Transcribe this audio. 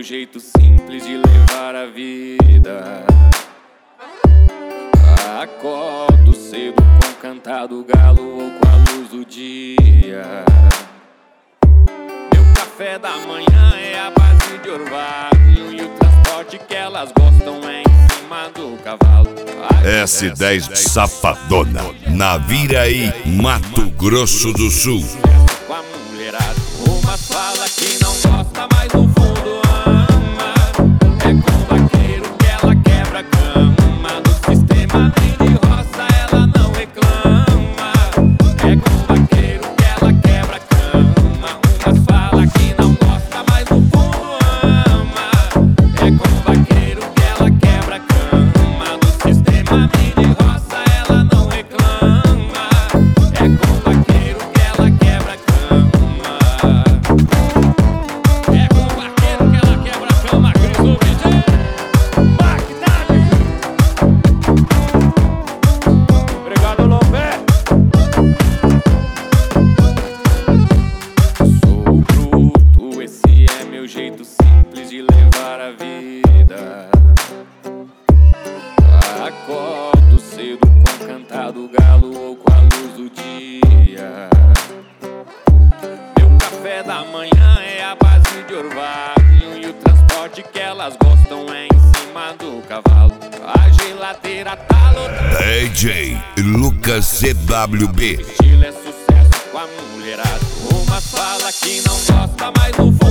jeito simples de levar a vida. Acordo cedo com o cantar do galo ou com a luz do dia. Meu café da manhã é a base de orvalho, e o transporte que elas gostam é em cima do cavalo. S10 Safadona, Naviraí, Mato Grosso do Sul. Com a mulherada, umas fala que não gosta, mas no fundo ama. É com o vaqueiro que ela quebra a cama. Do sistema nem de roça ela não reclama. É com o vaqueiro que ela quebra a cama. Umas fala que não gosta, mas no fundo ama. É com o vaqueiro que ela quebra a cama. Do sistema nem de roça ela não reclama. É com o vaqueiro que ela quebra a cama. É com o vaqueiro que ela quebra a cama. Cris do DJ Bagdade. Obrigado, Lopé. Sou bruto, esse é meu jeito simples de levar a vida. Acordo cedo com o cantar do galo ou com a luz do dia. Meu café da manhã é a base de orvalho, e o transporte que elas gostam é em cima do cavalo. A geladeira tá lotada. DJ Lucas CWB. Estilo é sucesso com a mulherada. Umas fala que não gosta, mas no fundo